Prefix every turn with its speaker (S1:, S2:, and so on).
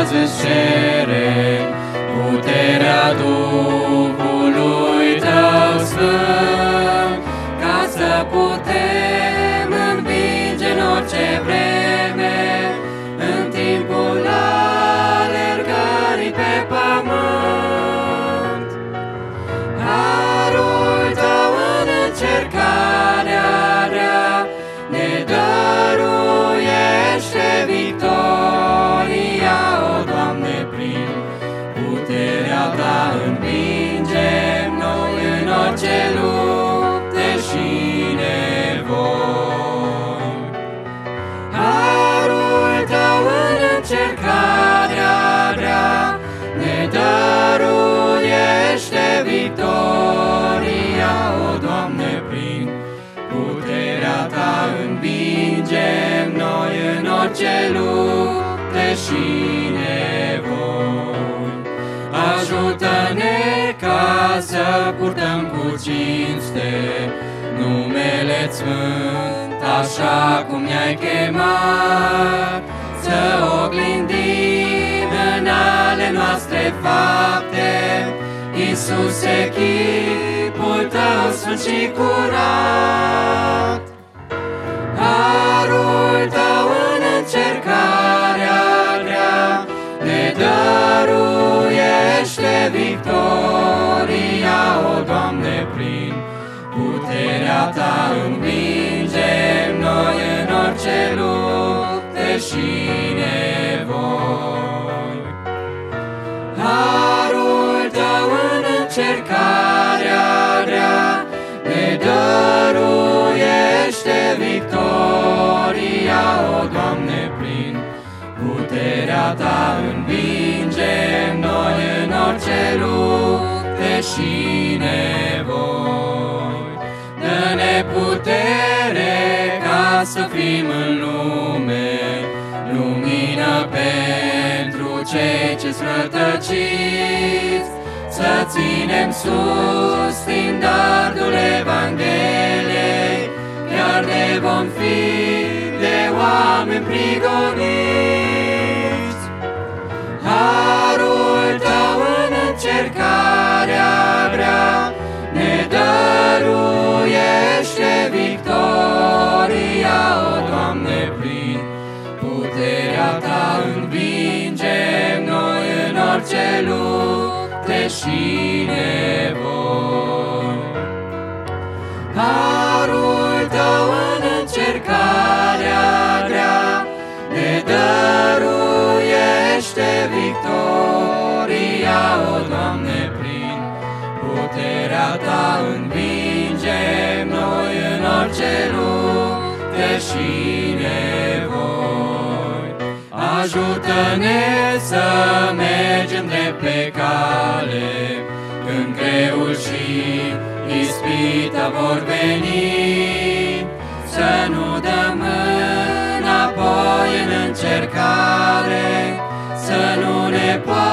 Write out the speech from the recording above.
S1: azi îți cere puterea Duhului Tău Sfânt, ca să putem învinge în orice vreme, în timpul alergării pe pământ. Harul Tău în încercarea rea ne dăruiește victoria, o Doamne, prin puterea Ta învingem noi în orice lupte și nevoi. Harul Tău în încercarea rea ne dăruiește victoria, o Doamne, prin puterea Ta învingem noi în orice lupte și nevoi. Ajută-ne ca să purtăm cu cinste numele-Ți Sfânt, așa cum Ne-ai chemat, să oglindim în ale noastre fapte, Iisuse, chipul Tău sfânt și curat. Harul Tău în încercarea grea ne dăruiește victoria, o Doamne, prin puterea Ta învingem noi în orice lupte și nevoi. Harul Tău în încercarea grea ne dăruiește victoria, o Doamne, prin puterea Ta învingem noi în orice lupte și nevoi. Dă-ne putere ca să fim în lume lumină pentru cei ce-s rătăciți, să ținem sus standardul Evangheliei, chiar de vom fi de oameni prigoniți. Harul Tău în încercarea grea ne dăruiește victoria, o Doamne, prin puterea Ta învingem noi în orice lupte și nevoi. Harul Tău în încercarea grea ne dăruiește victoria, o Doamne, prin puterea Ta învingem noi în orice lupte și nevoi. Ajută-ne să mergem drept pe cale, când greul și ispita vor veni, să nu dăm înapoi în încercare, să nu ne